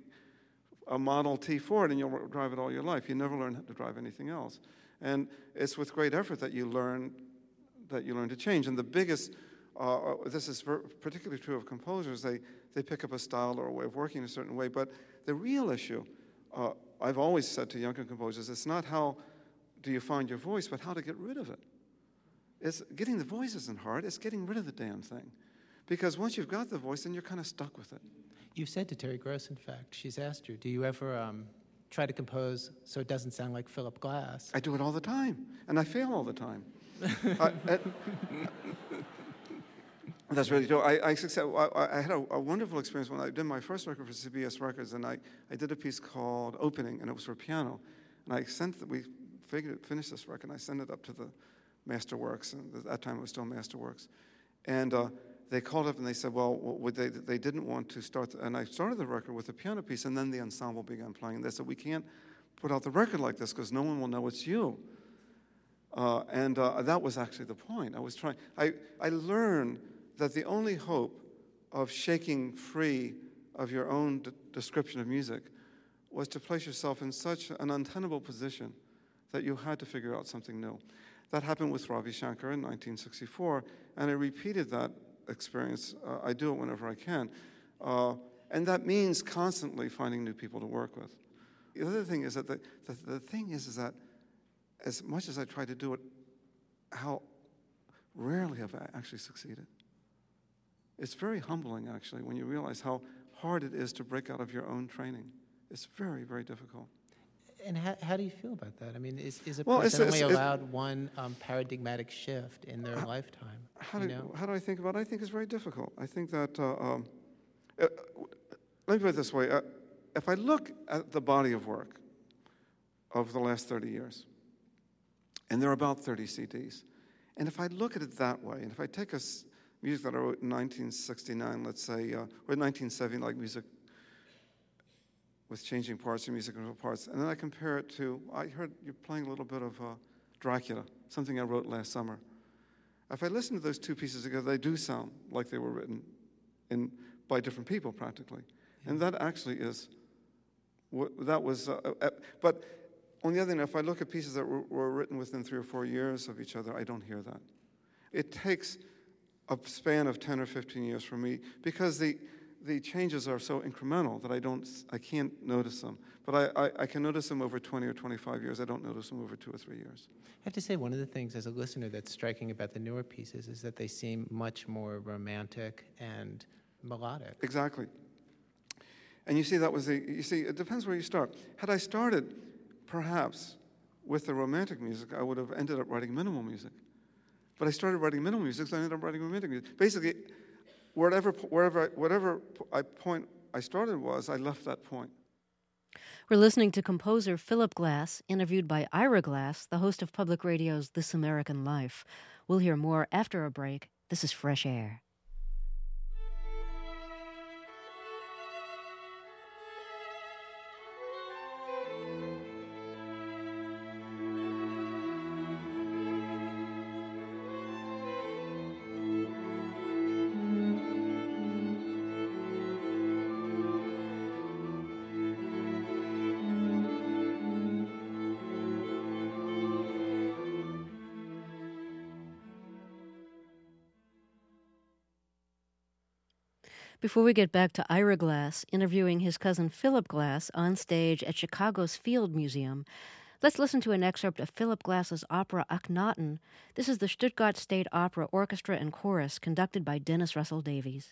a Model T Ford, and you'll drive it all your life. You never learn how to drive anything else. And it's with great effort that you learn that you learn to change. And the biggest, uh, this is particularly true of composers, they, they pick up a style or a way of working a certain way. But the real issue, uh, I've always said to younger composers, it's not how do you find your voice, but how to get rid of it. It's getting the voice isn't hard, it's getting rid of the damn thing. Because once you've got the voice, then you're kind of stuck with it. You've said to Terry Gross, in fact, she's asked you, do you ever um, try to compose so it doesn't sound like Philip Glass? I do it all the time, and I fail all the time. I, I, that's really true. I, I, I had a, a wonderful experience when I did my first record for C B S Records, and I, I did a piece called Opening, and it was for piano. And I sent, the, we figured, finished this record, and I sent it up to the Masterworks, and at that time it was still Masterworks. And uh, they called up and they said, well, would they, they didn't want to start, the, and I started the record with a piano piece, and then the ensemble began playing. They said, we can't put out the record like this because no one will know it's you. Uh, and uh, that was actually the point. I was trying, I, I learned that the only hope of shaking free of your own d- description of music was to place yourself in such an untenable position that you had to figure out something new. That happened with Ravi Shankar in nineteen sixty-four, and I repeated that experience. Uh, I do it whenever I can. Uh, and that means constantly finding new people to work with. The other thing is that the, the, the thing is, is that as much as I try to do it, how rarely have I actually succeeded. It's very humbling, actually, when you realize how hard it is to break out of your own training. It's very, very difficult. And how, how do you feel about that? I mean, is, is a well, person it's, only it's, allowed it's, one um, paradigmatic shift in their how, lifetime? How do, know? how do I think about it? I think it's very difficult. I think that, uh, um, uh, let me put it this way. Uh, if I look at the body of work of the last thirty years, and there are about thirty C Ds, and if I look at it that way, and if I take a, music that I wrote in nineteen sixty-nine, let's say, uh, or nineteen seventy, like music with changing parts and musical parts. And then I compare it to, I heard you're playing a little bit of uh, Dracula, something I wrote last summer. If I listen to those two pieces together, they do sound like they were written in by different people, practically. Yeah. And that actually is, what, that was, uh, uh, but on the other hand, if I look at pieces that were, were written within three or four years of each other, I don't hear that. It takes a span of ten or fifteen years for me, because the the changes are so incremental that I don't, I can't notice them. But I, I, I can notice them over twenty or twenty-five years. I don't notice them over two or three years. I have to say, one of the things as a listener that's striking about the newer pieces is that they seem much more romantic and melodic. Exactly. And you see, that was the, you see, it depends where you start. Had I started, perhaps, with the romantic music, I would have ended up writing minimal music. But I started writing minimal music, so I ended up writing romantic music. Basically, wherever, wherever, whatever I point I started was, I left that point. We're listening to composer Philip Glass, interviewed by Ira Glass, the host of Public Radio's This American Life. We'll hear more after a break. This is Fresh Air. Before we get back to Ira Glass interviewing his cousin Philip Glass on stage at Chicago's Field Museum, let's listen to an excerpt of Philip Glass's opera Akhenaten. This is the Stuttgart State Opera Orchestra and Chorus, conducted by Dennis Russell Davies.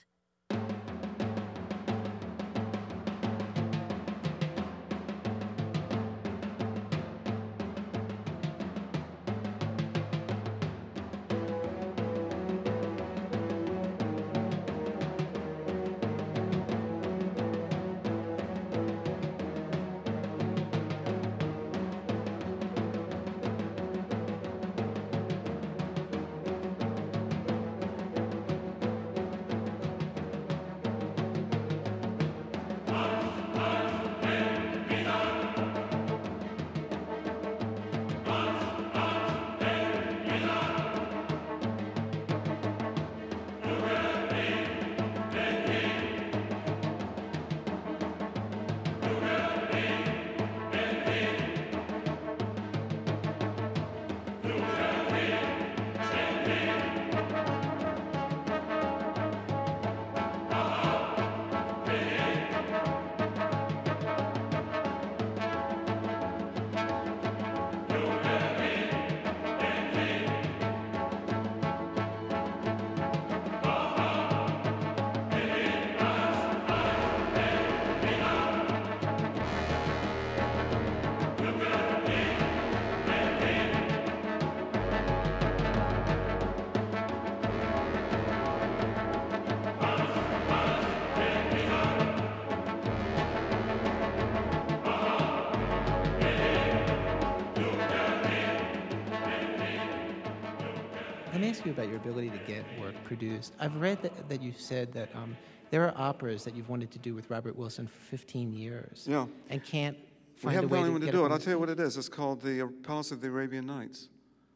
Let me ask you about your ability to get work produced. I've read that, that you've said that um, there are operas that you've wanted to do with Robert Wilson for fifteen years. Yeah. And can't we find a way to, to get do it. it. I'll tell you what it is. It's called the uh, Palace of the Arabian Nights.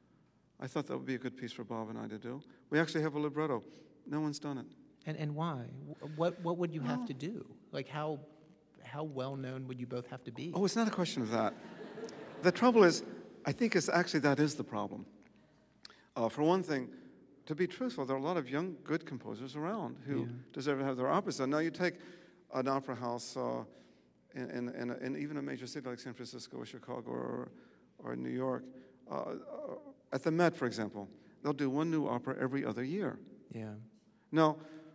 I thought that would be a good piece for Bob and I to do. We actually have a libretto. No one's done it. And and why? What what would you have to do? Like how how well known would you both have to be? Oh, it's not a question of that. The trouble is, I think it's actually that is the problem. Uh, for one thing, to be truthful, there are a lot of young, good composers around who yeah. deserve to have their operas done. Now, you take an opera house uh, in, in, in, in even a major city like San Francisco or Chicago or, or New York. Uh, uh, at the Met, for example, they'll do one new opera every other year. Yeah. Now,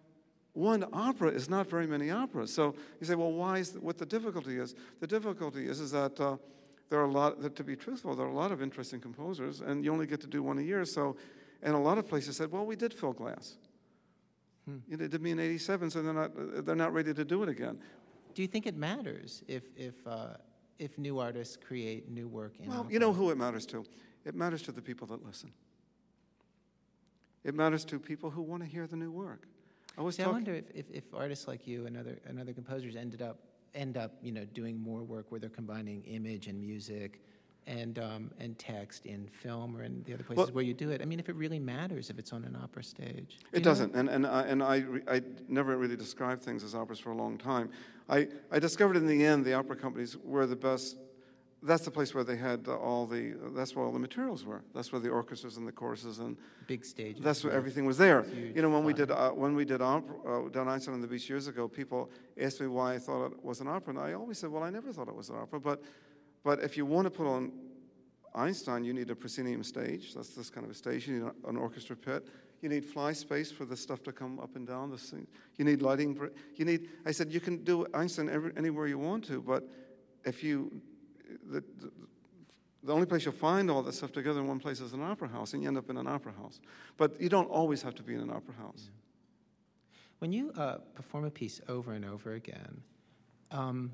one opera is not very many operas. So you say, well, why is, th- what the difficulty is? The difficulty is, is that uh, there are a lot, that, to be truthful, there are a lot of interesting composers, and you only get to do one a year. So, and a lot of places said, well, we did Phil Glass. Hmm. You know, it did me in eighty-seven, so they're not, they're not ready to do it again. Do you think it matters if, if, uh, if new artists create new work in Well, opera? you know who it matters to. It matters to the people that listen. It matters to people who want to hear the new work. I was See, I talking. wonder if, if, if artists like you and other and other composers ended up end up you know doing more work where they're combining image and music and um, and text in film or in the other places Well, where you do it. I mean, if it really matters if it's on an opera stage. Do It you doesn't, know? and and I, and I, re- I never really described things as operas for a long time. I, I discovered in the end the opera companies were the best. That's the place where they had uh, all the. Uh, that's where all the materials were. That's where the orchestras and the choruses and Big stages. that's where with everything was there. huge You know, when we fun. did uh, when we did opera, uh, Down Einstein on the Beach years ago, people asked me why I thought it was an opera, and I always said, well, I never thought it was an opera. But but if you want to put on Einstein, you need a proscenium stage. That's this kind of a stage. You need an orchestra pit. You need fly space for the stuff to come up and down the scene. You need lighting. You need. I said you can do Einstein every, anywhere you want to, but if you, the, the, the only place you'll find all this stuff together in one place is an opera house, and you end up in an opera house. But you don't always have to be in an opera house. Yeah. When you uh, perform a piece over and over again, um,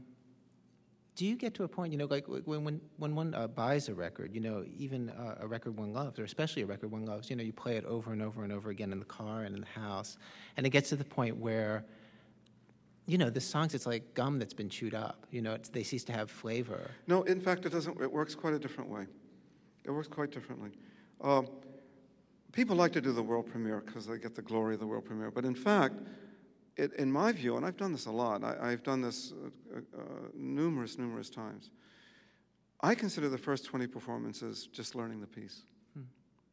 do you get to a point, you know, like when when, when one uh, buys a record, you know, even uh, a record one loves, or especially a record one loves, you know, you play it over and over and over again in the car and in the house, and it gets to the point where, you know, the songs, it's like gum that's been chewed up. You know, it's, they cease to have flavor. No, in fact, it doesn't. It works quite a different way. It works quite differently. Uh, people like to do the world premiere because they get the glory of the world premiere. But in fact, it, in my view, and I've done this a lot, I, I've done this uh, uh, numerous, numerous times, I consider the first twenty performances just learning the piece. Hmm.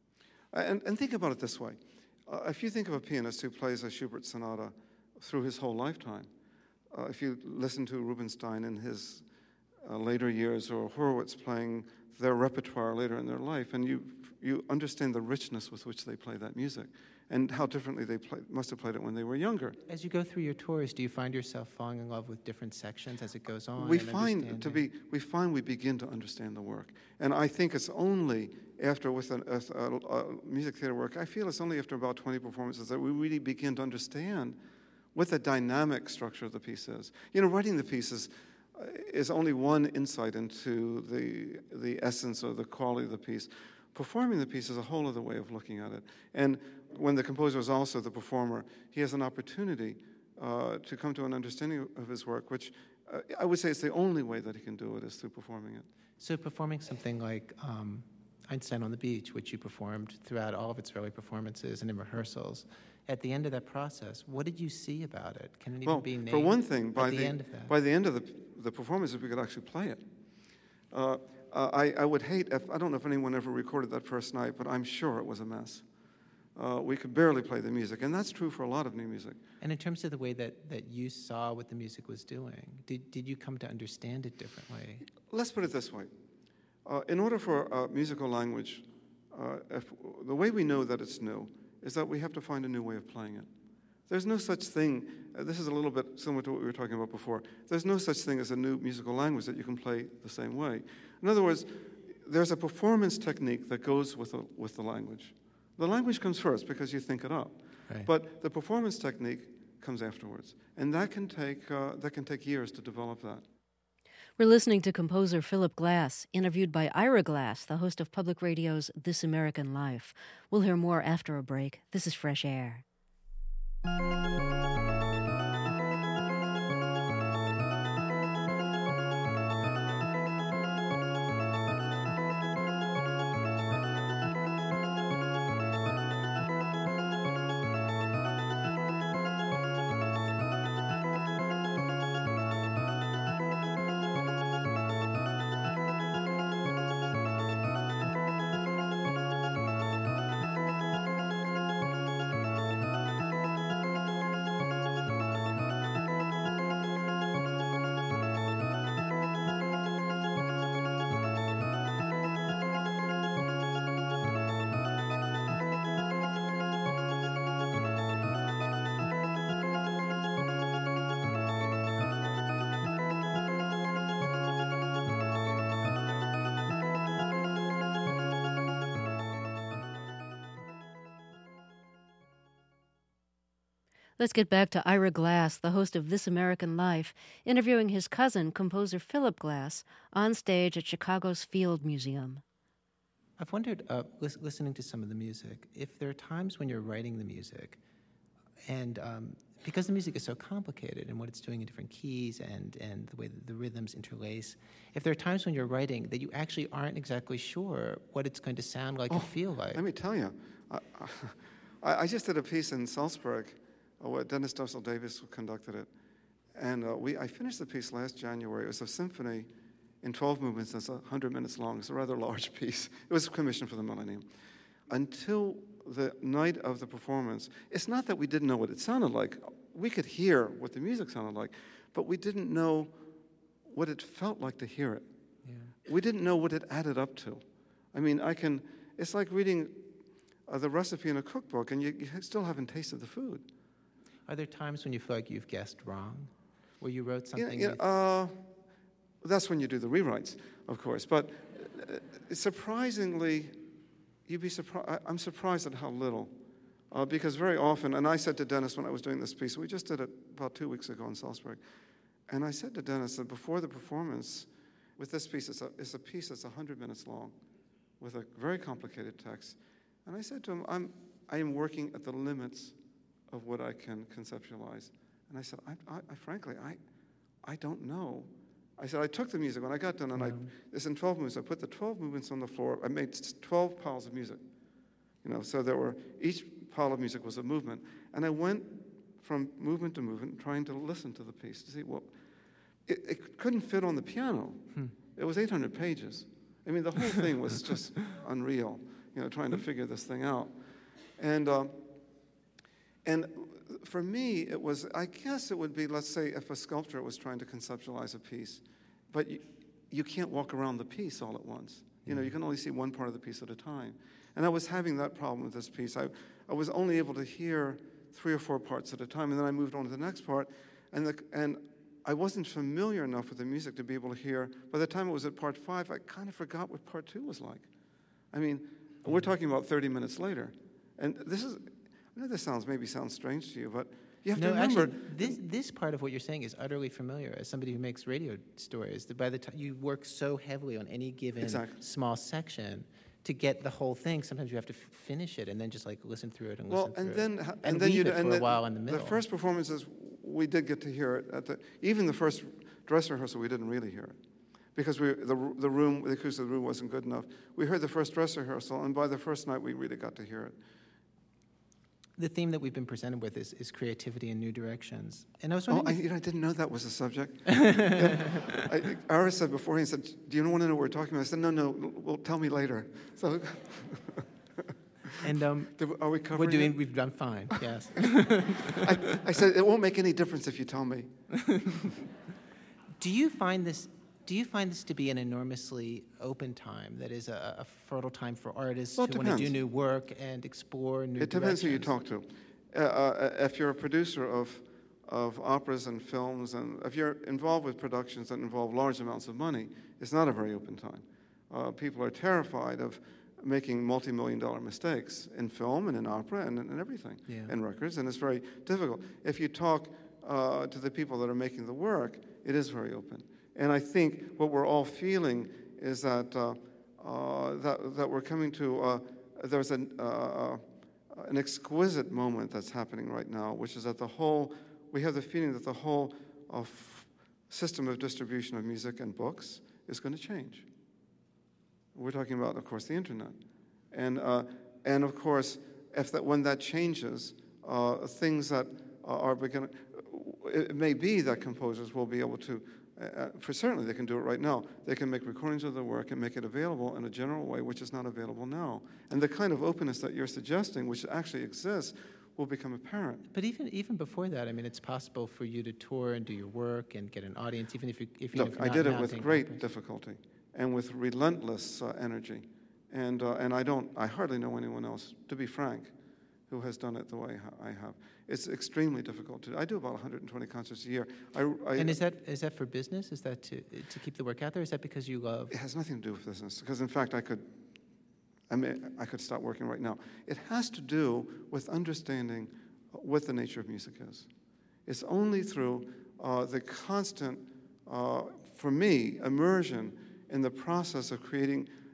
And, and think about it this way. Uh, if you think of a pianist who plays a Schubert sonata through his whole lifetime, uh, if you listen to Rubinstein in his uh, later years, or Horowitz playing their repertoire later in their life, and you you understand the richness with which they play that music, and how differently they play, must have played it when they were younger. As you go through your tours, do you find yourself falling in love with different sections as it goes on? We and find to be we find we begin to understand the work, and I think it's only after with a, a, a music theater work. I feel it's only after about twenty performances that we really begin to understand what the dynamic structure of the piece is. You know, writing the pieces uh, is only one insight into the the essence or the quality of the piece. Performing the piece is a whole other way of looking at it. And when the composer is also the performer, he has an opportunity uh, to come to an understanding of his work, which uh, I would say it's the only way that he can do it is through performing it. So performing something like um, Einstein on the Beach, which you performed throughout all of its early performances and in rehearsals, at the end of that process, what did you see about it? Can it even well, be named? For one thing, by the, the, end of that? by the end of the, the performance, we could actually play it. Uh, uh, I, I would hate, if, I don't know if anyone ever recorded that first night, but I'm sure it was a mess. Uh, we could barely play the music, and that's true for a lot of new music. And in terms of the way that, that you saw what the music was doing, did, did you come to understand it differently? Let's put it this way. Uh, in order for a musical language, uh, if, the way we know that it's new is that we have to find a new way of playing it. There's no such thing, uh, this is a little bit similar to what we were talking about before, there's no such thing as a new musical language that you can play the same way. In other words, there's a performance technique that goes with the, with the language. The language comes first because you think it up, Right. but the performance technique comes afterwards, and that can take uh, that can take years to develop that. We're listening to composer Philip Glass, interviewed by Ira Glass, the host of Public Radio's This American Life. We'll hear more after a break. This is Fresh Air. Let's get back to Ira Glass, the host of This American Life, interviewing his cousin, composer Philip Glass, on stage at Chicago's Field Museum. I've wondered, uh, lis- listening to some of the music, if there are times when you're writing the music, and um, because the music is so complicated and what it's doing in different keys and, and the way that the rhythms interlace, if there are times when you're writing that you actually aren't exactly sure what it's going to sound like oh, and feel like. Let me tell you, I, I, I just did a piece in Salzburg uh, where Dennis Dussel Davis conducted it. And uh, we, I finished the piece last January. It was a symphony in twelve movements that's one hundred minutes long. It's a rather large piece. It was commissioned for the Millennium. Until the night of the performance, it's not that we didn't know what it sounded like. We could hear what the music sounded like, but we didn't know what it felt like to hear it. Yeah. We didn't know what it added up to. I mean, I can, it's like reading uh, the recipe in a cookbook and you, you still haven't tasted the food. Are there times when you feel like you've guessed wrong? Where you wrote something? Yeah, yeah, uh, that's when you do the rewrites, of course. But uh, surprisingly, you'd be surprised. I'm surprised at how little. Uh, because very often, and I said to Dennis when I was doing this piece, we just did it about two weeks ago in Salzburg, and I said to Dennis that before the performance, with this piece, it's a, it's a piece that's one hundred minutes long, with a very complicated text, and I said to him, I'm, I am working at the limits of what I can conceptualize. And I said, I, I, I frankly, I, I don't know. I said, I took the music, when I got done, and yeah. I, it's in twelve movements, I put the twelve movements on the floor, I made twelve piles of music. You know, so there were, each pile of music was a movement, and I went from movement to movement trying to listen to the piece to see, well, it, it couldn't fit on the piano. Hmm. It was eight hundred pages. I mean, the whole thing was just unreal, you know, trying to figure this thing out. And, uh, and for me, it was, I guess it would be, let's say, if a sculptor was trying to conceptualize a piece, but you, you can't walk around the piece all at once. You know, you can only see one part of the piece at a time. And I was having that problem with this piece. I, I was only able to hear three or four parts at a time, and then I moved on to the next part, and, the, and I wasn't familiar enough with the music to be able to hear. By the time it was at part five, I kind of forgot what part two was like. I mean, we're talking about thirty minutes later. And this is, I know this sounds maybe sounds strange to you, but you have no, to remember. Actually, this, this part of what you're saying is utterly familiar. As somebody who makes radio stories, that by the time you work so heavily on any given exactly. small section, to get the whole thing, sometimes you have to f- finish it and then just like listen through it and well, listen and through then, it. And, and then you it and for the, a while in the middle. The first performances, we did get to hear it. At the, even the first dress rehearsal, we didn't really hear it. Because we, the, the room, the acoustic of the room wasn't good enough. We heard the first dress rehearsal, and by the first night, we really got to hear it. The theme that we've been presented with is, is creativity in new directions. And I was Oh, wondering... I, you know, I didn't know that was a subject. yeah. I, Ara said before, he said, do you want to know what we're talking about? I said, no, no, well, tell me later. So... And um, are we covering we're doing, it? We've done fine, yes. I, I said, it won't make any difference if you tell me. Do you find this... Do you find this to be an enormously open time, that is a, a fertile time for artists well, who want to do new work and explore new It depends who you directions? talk to. Uh, uh, if you're a producer of, of operas and films, and if you're involved with productions that involve large amounts of money, it's not a very open time. Uh, people are terrified of making multi-million dollar mistakes in film and in opera and in everything, yeah. in records, and it's very difficult. If you talk uh, to the people that are making the work, it is very open. And I think what we're all feeling is that uh, uh, that, that we're coming to, uh, there's an, uh, an exquisite moment that's happening right now, which is that the whole, we have the feeling that the whole uh, f- system of distribution of music and books is going to change. We're talking about, of course, the internet. And, uh, and of course, if that, when that changes, uh, things that are beginning, it may be that composers will be able to Uh, for certainly, they can do it right now. They can make recordings of their work and make it available in a general way, which is not available now. And the kind of openness that you're suggesting, which actually exists, will become apparent. But even even before that, I mean, it's possible for you to tour and do your work and get an audience, even if you if you. Look, if you're I not did it with mounting great operas. difficulty and with relentless uh, energy, and uh, and I don't, I hardly know anyone else, to be frank, who has done it the way I have. It's extremely difficult to do. I do about one hundred twenty concerts a year. I, I, and is that is that for business? Is that to to keep the work out there? Is that because you love? It has nothing to do with business. Because in fact, I could, I mean, I could stop working right now. It has to do with understanding what the nature of music is. It's only through uh, the constant, uh, for me, immersion in the process of creating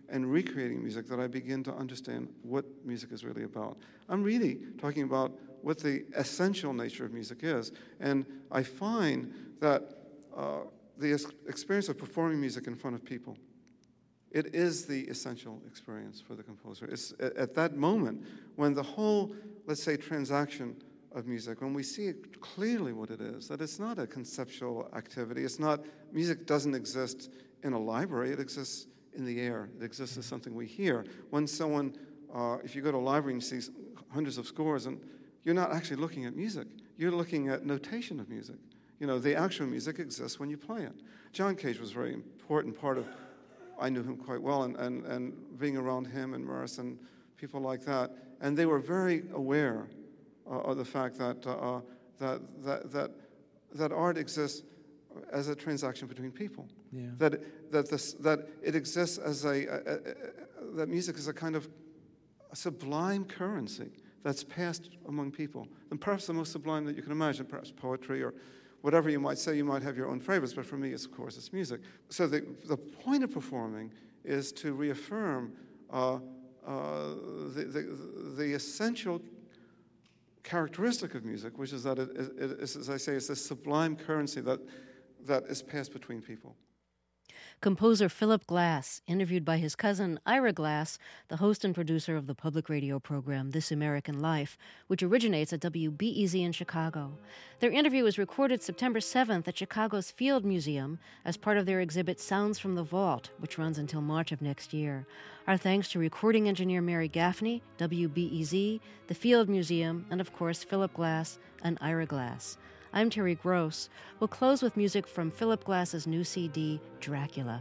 and recreating music that I begin to understand what music is really about. I'm really talking about what the essential nature of music is. And I find that uh, the ex- experience of performing music in front of people, it is the essential experience for the composer. It's at that moment when the whole, let's say, transaction of music, when we see it clearly what it is, that it's not a conceptual activity. It's not, music doesn't exist in a library, it exists in the air. It exists as something we hear. When someone, uh, if you go to a library and you see hundreds of scores, and you're not actually looking at music, you're looking at notation of music. You know, the actual music exists when you play it. John Cage was a very important part of, I knew him quite well, and, and, and being around him and Morris and people like that, and they were very aware uh, of the fact that, uh, that, that, that, that art exists as a transaction between people. Yeah. That that this that it exists as a, a, a, a that music is a kind of a sublime currency that's passed among people, and perhaps the most sublime that you can imagine. Perhaps poetry or whatever you might say. You might have your own favorites, but for me, it's, of course, it's music. So the the point of performing is to reaffirm uh, uh, the, the the essential characteristic of music, which is that it, it, it is, as I say, it's this sublime currency that that is passed between people. Composer Philip Glass, interviewed by his cousin Ira Glass, the host and producer of the public radio program This American Life, which originates at W B E Z in Chicago. Their interview was recorded September seventh at Chicago's Field Museum as part of their exhibit Sounds from the Vault, which runs until March of next year. Our thanks to recording engineer Mary Gaffney, W B E Z, the Field Museum, and of course Philip Glass and Ira Glass. I'm Terry Gross. We'll close with music from Philip Glass's new C D, Dracula.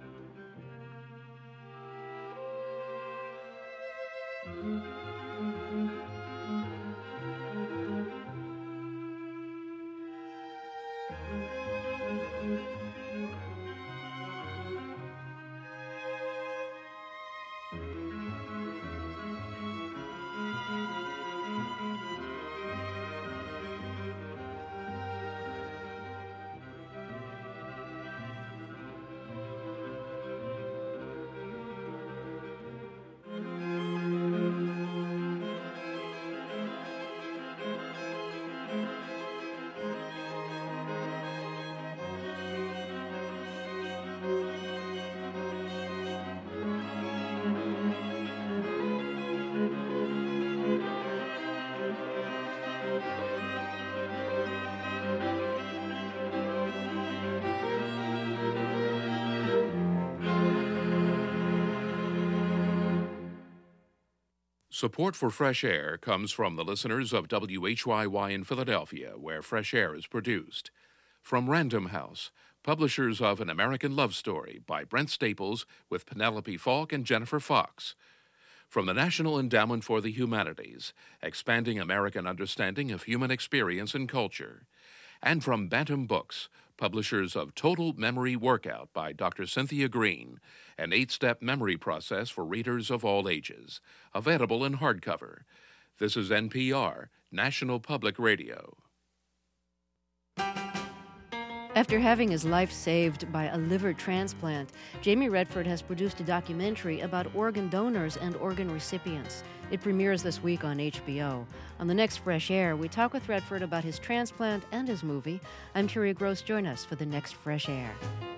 Support for Fresh Air comes from the listeners of W H Y Y in Philadelphia, where Fresh Air is produced. From Random House, publishers of An American Love Story by Brent Staples with Penelope Falk and Jennifer Fox. From the National Endowment for the Humanities, expanding American understanding of human experience and culture. And from Bantam Books, publishers of Total Memory Workout by Doctor Cynthia Green, an eight-step memory process for readers of all ages, available in hardcover. This is N P R, National Public Radio. After having his life saved by a liver transplant, Jamie Redford has produced a documentary about organ donors and organ recipients. It premieres this week on H B O. On the next Fresh Air, we talk with Redford about his transplant and his movie. I'm Terry Gross. Join us for the next Fresh Air.